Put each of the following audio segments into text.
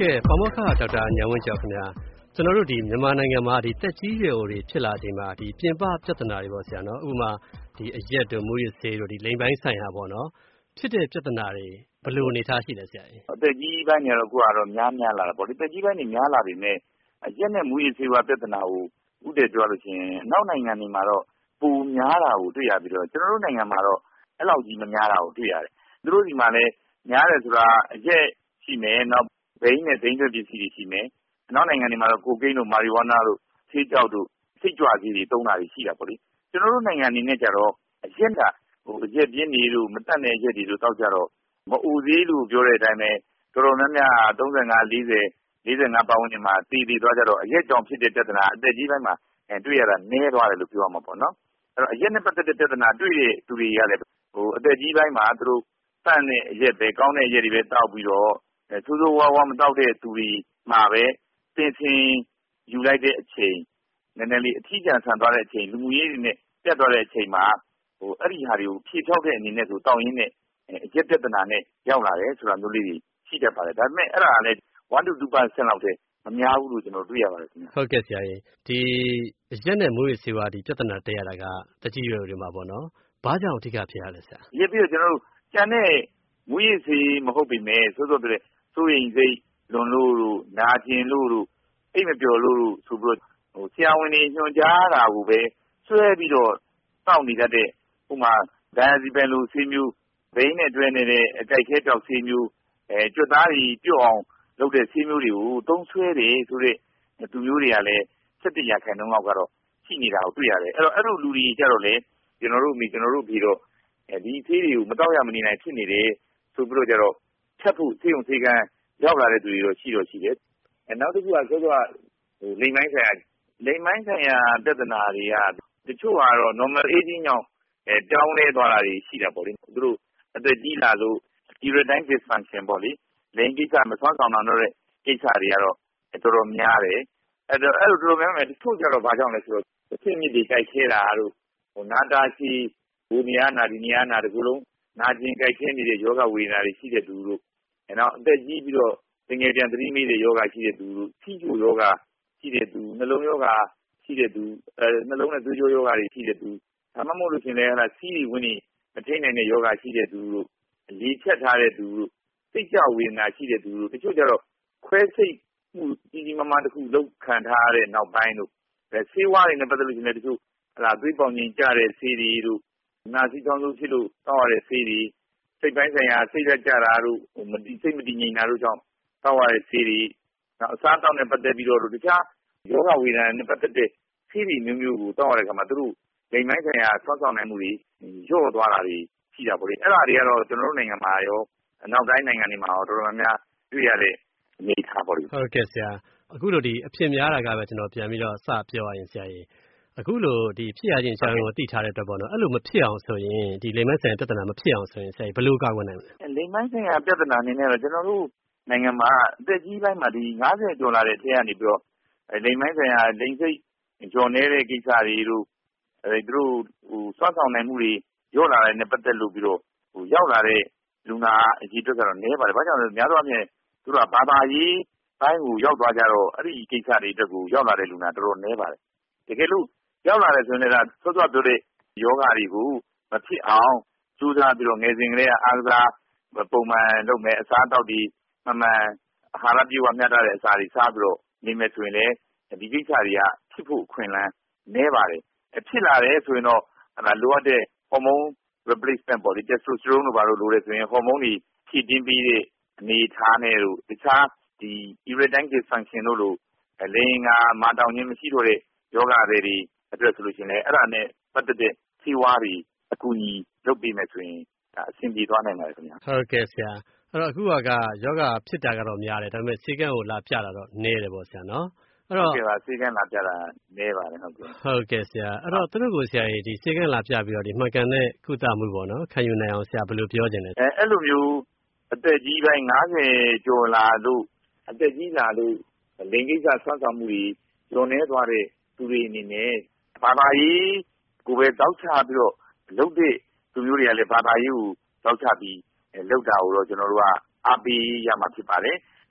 ကဲ့ပါမောက္ခဒေါက်တာဉာဏ်ဝင်းကျော်ခင်ဗျာကျွန်တော်တို့ဒီမြန်မာနိုင်ငံမှာဒီတက်ကြီးရွယ်အိုတွေဖြစ်လာချိန်မှာဒီပြင်ပပြဿနာတွေပေါ့ဆရာနော်ဥပမာဒီအရက်တို့မူရစ်ဆေးတို့ဒီလိမ်ပိုင်းဆိုင်ရာပေါ့နော်ဖြစ်တဲ့ပြဿနာတွေဘယ်လိုအနေထားရှိလဲဆရာကြီးအသက်ကြီးပိုင်းတွေတော့ကိုကတော့များလာတာပေါ့ဒီတက်ကြီးပိုင်းတွေများလာပြီနဲ့အရက်နဲ့မူရစ်ဆေးဝါးပြဿနာကိုဥတည်ပြောလို့ရှိရင်နောက်နိုင်ငံတွေမှာတော့ပုံများတာကိုတွေ့ရပြီးတော့ကျွန်တော်တို့နိုင်ငံမှာတော့အဲ့လောက်ကြီးမများတာကိုတွေ့ရတယ်သူတို့ဒီမှာလည်းများတယ်ဆိုတာအရက်ရှိမယ်နောက်ဘိန်းနဲ့ဒိန်းသွက်ပစ္စည်းတွေရှိမယ်နောက်နိုင်ငံတွေမှာတော့ကိုကိန်းတို့မာရီဝါနာတို့ဆေးကြောက်တို့စိတ်ကြွဆေးတွေသုံးတာတွေရှိတာပေါ့လေကျွန်တော်တို့နိုင်ငံအနေနဲ့ကြတော့အရက်ကအရက်ပြင်းနေလို့မတက်တဲ့အရက်တွေတို့တောက်ကြတော့မအူသေးလို့ပြောတဲ့အတိုင်းပဲတော်တော်များများ35 40 45ပတ်ဝန်းကျင်မှာတည်သွားကြတော့အရက်ကြောင့်ဖြစ်တဲ့ပြဿနာအသက်ကြီးပိုင်းမှာတွေ့ရတာနည်းသွားတယ်လို့ပြောရမှာပေါ့နော်အဲ့တော့အရက်နဲ့ပတ်သက်တဲ့ပြဿနာတွေ့တဲ့သူတွေကလည်းအသက်ကြီးပိုင်းမှာသူတို့တန့်တဲ့အရက်ပဲကောင်းတဲ့အရက်တွေပဲတောက်ပြီးတော့ဆိုးဆိုးဝါးဝါးမတောက်တဲ့သူတွေမှာပဲသင်ယူလိုက်တဲ့အချိန်နည်းနည်းလေးအထီးကျန်ဆန်သွားတဲ့အချိန်လူမှုရေးတွေနဲ့ပြတ်သွားတဲ့အချိန်မှာအဲ့ဒီဟာတွေကိုဖြေထောက်တဲ့အနေနဲ့ဆိုတောင်းရင်းနဲ့အရက်ပြဿနာနဲ့ရောက်လာတယ်ဆိုတာမျိုးလေးတွေရှိတတ်ပါတယ်ဒါပေမဲ့အဲ့ဒါကလည်း 1 to 2% လောက်တည်းမများဘူးလို့ကျွန်တော်တွေ့ရပါတယ်ခင်ဗျဟုတ်ကဲ့ဆရာကြီးဒီအရက်နဲ့မူရစ်ဆေးဝါးဒီပြဿနာတက်ရတာကတကြီးရွယ်တွေမှာပေါ့နော်ဘာကြောင့်အဓိကဖြစ်ရလဲဆရာရက်ပြီးတော့ကျွန်တော်တို့ကျန်တဲ့မူရစ်ဆေးမဟုတ်ပေမဲ့ဆိုတော့တဲ့စိုးရိမ်စိတ်လွန်လို့တို့နာကျင်လို့တို့အိမ်မပျော်လို့တို့ဆိုပြီးတော့ဆရာဝန်တွေညွှန်ကြားတာကိုပဲဆွဲပြီးတော့တောက်နေတတ်တဲ့ဥမာဒိုင်ယာဇီပန်လိုဆေးမျိုးဘိန်းနဲ့တွဲနေတဲ့အကြိုက်ခဲပြောက်ဆေးမျိုးကြွတ်သားတွေပြုတ်အောင်လုပ်တဲ့ဆေးမျိုးတွေကိုသုံးဆွဲတယ်ဆိုတဲ့သူမျိုးတွေကလည်း17%လောက်ကတော့ရှိနေတာကိုတွေ့ရတယ်အဲ့လိုလူတွေကြတော့လေကျွန်တော်တို့ပြီးတော့ဒီဆေးတွေကိုမတောက်ရမနေနိုင်ဖြစ်နေတယ်ဆိုပြီးတော့ကြတော့ဖြတ်ဖို့ဆေးရုံဆေးကန်းရောက်လာတဲ့သူတွေတော့ရှိတယ်နောက်တစ်ခုကဆိုတော့လိမ်ပိုင်းဆိုင်ရာပြဿနာတွေကတချို့ကတော့ normal aging ကြောင့်တောင်းလဲသွားတာတွေရှိတာပေါ့လေသူတို့အသက်ကြီးလာလို့ erectile dysfunction ပေါ့လေလိင်ကိစ္စမဆွမ်းဆောင်နိုင်တော့တဲ့ကိစ္စတွေကတော့တော်တော်များတယ်အဲ့လိုတော်တော်များများတချို့ကြတော့ဘာကြောင့်လဲဆိုတော့အဖြစ်မြစ်တွေကြိုက်ခဲတာတို့နာတာရှိဘူနီယာနာဒီနီယာနာတကူလုံးနာကျင်ကြိုက်ခဲနေတဲ့ယောဂဝေဒနာတွေရှိတဲ့သူတို့နောက်အသက်ကြီးပြီးတော့ငယ်ပြန်သတိမေ့တဲ့ယောဂရှိတဲ့သူတို့ဖြီးကျိုယောဂရှိတဲ့သူနှလုံးယောဂရှိတဲ့သူနှလုံးနဲ့သွေးကြောယောဂတွေရှိတဲ့သူဒါမှမဟုတ်လို့ရှင်လည်းစီးရီဝင်းနေမထိနိုင်တဲ့ယောဂရှိတဲ့သူတို့လေဖြတ်ထားတဲ့သူတို့စိတ်ကြဝေဒနာရှိတဲ့သူတို့တချို့ကြတော့ခွဲစိတ်မှုကြီးမားမားတစ်ခုလောက်ခံထားတဲ့နောက်ပိုင်းတို့ဆေးဝါးတွေနဲ့ပတ်သက်လို့ရှင်လည်းတချို့သွေးပေါင်ခြင်းကျတဲ့ဆေးတွေတို့နာစီကောင်းဆုံးဖြစ်လို့တောက်ရတဲ့ဆေးတွေစိတ်ပိုင်းဆိုင်ရာစိတ်သက်ကြတာတို့စိတ်မတည်ငြိမ်တာတို့ကြောင့်တောက်ရတဲ့ဆေးတွေနောက်အစားတောက်နဲ့ပတ်သက်ပြီးတော့တခြားယောဂဝေဒနာနဲ့ပတ်သက်တဲ့ဆေးတွေမျိုးကိုတောက်ရတဲ့အခါမှာသူတို့လိမ်ပိုင်းဆိုင်ရာဆွမ်းဆောင်နိုင်မှုတွေလျော့သွားတာတွေရှိတာပေါ့လေအဲ့ဒါတွေကတော့ကျွန်တော်တို့နိုင်ငံမှာရောနောက်တိုင်းနိုင်ငံတွေမှာရောတော်တော်များတွေ့ရတဲ့အနေအထားပေါ့လေဟုတ်ကဲ့ဆရာအခုလိုဒီအဖြစ်များတာကပဲကျွန်တော်ပြန်ပြီးတော့စပြောရရင်ဆရာကြီးအခုလိုဒီဖြစ်ရခြင်းအကြောင်းကိုသိထားတဲ့အတွက်ပေါ့နော်အဲ့လိုမဖြစ်အောင်ဆိုရင်ဒီလိမ်ပိုင်းဆိုင်ရာပြဿနာမဖြစ်အောင်ဆိုရင်ဆရာကြီးဘယ်လိုကာကွယ်နိုင်မလဲလိမ်ပိုင်းဆိုင်ရာပြဿနာအနေနဲ့တော့ကျွန်တော်တို့နိုင်ငံမှာအသက်ကြီးပိုင်းမှာဒီ50ကျော်လာတဲ့အထက်ကနေပြီးတော့လိမ်ပိုင်းဆိုင်ရာလိမ်စိတ်ကျော်နေတဲ့ကိစ္စတွေတို့သူတို့စွမ်းဆောင်နိုင်မှုတွေရော့လာတဲ့နဲ့ပတ်သက်လို့ပြီးတော့ရောက်လာတဲ့လူနာအကြီးအတွက်ကတော့နည်းပါတယ်။ဘာကြောင့်လဲများသောအားဖြင့်သူတို့ကဘာသာရေးဘိုင်းကိုရောက်သွားကြတော့အဲ့ဒီကိစ္စတွေအတွက်ကိုရောက်လာတဲ့လူနာတော်တော်နည်းပါတယ်။တကယ်လို့ရောက်လာတဲ့ဆိုရင်လည်းစောစောပြောတဲ့ယောဂတွေကိုမဖြစ်အောင်ကြိုးစားပြီးတော့ငယ်စဉ်ကလေးကအားကစားပုံမှန်လုပ်မယ်အစားအသောက်တွေမှန်မှန်အာဟာရပြည့်ဝမျှတတဲ့အစာတွေစားပြီးတော့နေမယ်ဆိုရင်လည်းဒီကိစ္စတွေကဖြစ်ဖို့အခွင့်အလမ်းနည်းပါတယ်။ဖြစ်လာတယ်ဆိုရင်တော့လိုအပ်တဲ့ဟော်မုန်း replacement ပေါ့ဒီ testosterone တို့ဘာလို့လိုလဲဆိုရင်ဟော်မုန်းတွေဖြည့်တင်းပြီးတဲ့အနေထားနဲ့တို့တခြားဒီ erectile dysfunction တို့လိုလိင်ကမာတောင်ခြင်းမရှိတော့တဲ့ယောဂတွေအတွက်ဆိုလို့ရှိရင်လည်းအဲ့ဒါနဲ့ပတ်သက်တဲ့ဆေးဝါးတွေအကူအညီလုပ်ပေးမယ်ဆိုရင်အဆင်ပြေသွားနိုင်ပါတယ်ခင်ဗျာဟုတ်ကဲ့ဆရာအဲ့တော့အခုကယောဂဖြစ်တာကတော့များတယ်ဒါပေမဲ့ဆေးကန်းကိုလာပြတာတော့နည်းတယ်ပေါ့ဆရာနော်အဲ့တော့ဆေးကန်းလာပြတာနည်းပါတယ်ဟုတ်ကဲ့ဆရာအဲ့တော့သူတို့ကိုဆရာကြီးဒီဆေးကန်းလာပြပြီးတော့ဒီမှန်ကန်တဲ့ကုသမှုပေါ့နော်ခံယူနိုင်အောင်ဆရာဘယ်လိုပြောချင်လဲအဲ့လိုမျိုးအသက်ကြီးပိုင်း50ကျော်လာလို့အသက်ကြီးလာလို့လိင်ကိစ္စဆွမ်းဆောင်မှုတွေညှော်နှဲသွားတဲ့သူတွေအနေနဲ့ဘာသာရေးကိုပဲတောက်ချပြီးတော့လုပ်တဲ့သူမျိုးတွေကလည်းဘာသာရေးကိုတောက်ချပြီးလုပ်တာကိုတော့ကျွန်တော်တို့ကအားပေးရမှာဖြစ်ပါတယ်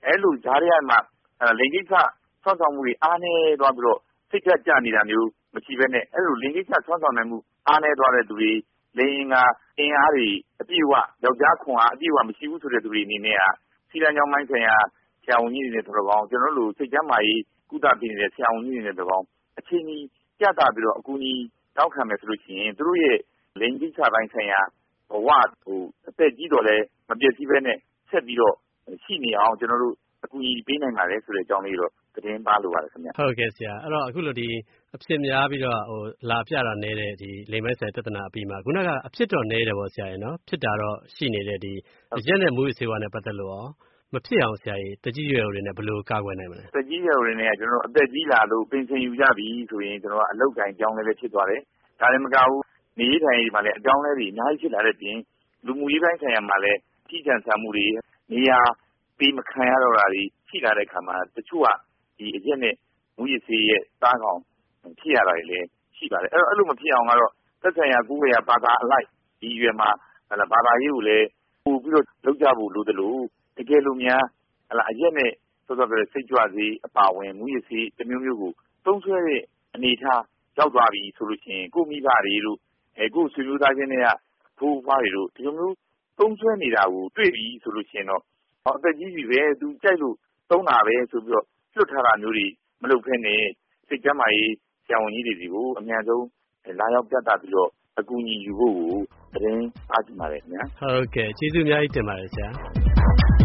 အဲ့လိုဂျားတွေကမှလိင်ကိစ္စဆွမ်းဆောင်မှုတွေအားနည်းသွားပြီးတော့စိတ်ဓာတ်ကျနေတာမျိုးမရှိဘဲနဲ့အဲ့လိုလိင်ကိစ္စဆွမ်းဆောင်နိုင်မှုအားနည်းသွားတဲ့သူတွေလိင်ကအင်အားတွေအပြည့်အဝယောက်ျားခွန်အားအပြည့်အဝမရှိဘူးဆိုတဲ့သူတွေအနေနဲ့စီလန်းကြောင်းပိုင်းဆိုင်ရာဆရာဝန်ကြီးတွေနဲ့တော်တော်ကျွန်တော်တို့စိတ်ကျန်းမာရေးကုသပေးနေတဲ့ဆရာဝန်ကြီးတွေနဲ့တော်တော်အချိန်ကြီးကြတာပြီးတော့အကူအညီတောင်းခံမယ်ဆိုလို့ရှိရင်သူတို့ရဲ့လိင်ကိစ္စပိုင်းဆိုင်ရာဘဝအသက်ကြီးတော့လဲမပြည့်စည်ဘဲနဲ့ဆက်ပြီးတော့ရှိနေအောင်ကျွန်တော်တို့အကူအညီပေးနိုင်ပါတယ်ဆိုတဲ့အကြောင်းလေးတော့သတင်းပါလို့ပါတယ်ခင်ဗျဟုတ်ကဲ့ဆရာအဲ့တော့အခုလိုဒီအဖြစ်များပြီးတော့လာပြတာနေတဲ့ဒီလိင်ပိုင်းဆိုင်ပြဿနာအပြီးမှာခုနကအဖြစ်တော့နေတယ်ပေါ့ဆရာရေနော်ဖြစ်တာတော့ရှိနေတဲ့ဒီရက်နဲ့မူးယစ်ဆေးဝါးနဲ့ပတ်သက်လို့ရောမဖြစ်အောင်ဆရာကြီးတကြီးရွယ်တွေနဲ့ဘယ်လိုကာကွယ်နိုင်မလဲတကြီးရွယ်တွေနဲ့ကျွန်တော်အသက်ကြီးလာလို့ပင်စင်ယူကြပြီဆိုရင်ကျွန်တော်ကအလောက်ကိုင်းကြောင်းလည်းဖြစ်သွားတယ်ဒါလည်းမကဘူးနေထိုင်ရေးမှာလည်းအကြောင်းလဲတွေအများကြီးဖြစ်လာတဲ့ပြင်လူမှုရေးပိုင်းဆိုင်ရာမှာလည်းကြီးကြံဆမှုတွေနေရာပေးမခံရတော့တာတွေရှိလာတဲ့အခါမှာတချို့ကဒီအရက်နဲ့မူရစ်ဆေးရဲ့သားကောင်ဖြစ်ရတာတွေလည်းရှိပါတယ်အဲ့လိုမဖြစ်အောင်ကတော့သက်ဆိုင်ရာကူးဝေရဘာသာအလိုက်ဒီရွယ်မှာဘာသာရေးကိုလည်းပို့ပြီးတော့လုပ်ကြဖို့လိုတယ်လို့တကယ်လို့များအရက်နဲ့စောစောပြောတဲ့စိတ်ကြွဆေးအပါဝင်မူရစ်ဆေးတစ်မျိုးမျိုးကိုသုံးဆွဲတဲ့အနေထားရောက်သွားပြီဆိုလို့ရှိရင်ကိုမိဘတွေတို့ကိုဆွေမျိုးသားချင်းတွေကဖိုးဖွားတွေတို့ဒီလိုမျိုးသုံးဆွဲနေတာကိုတွေ့ပြီဆိုလို့ရှိရင်တော့အသက်ကြီးပြီပဲသူကြိုက်လို့သုံးတာပဲဆိုပြီးတော့လွတ်ထားတာမျိုးတွေမလုပ်ဖ ೇನೆ စိတ်ကျန်းမာရေးဆရာဝန်ကြီးတွေကိုအများဆုံးလာရောက်ပြသပြီးတော့အကူအညီယူဖို့ကိုသတင်းအားကြီးပါတယ်ခင်ဗျာဟုတ်ကဲ့ကျေးဇူးအများကြီးတင်ပါတယ်ဆရာ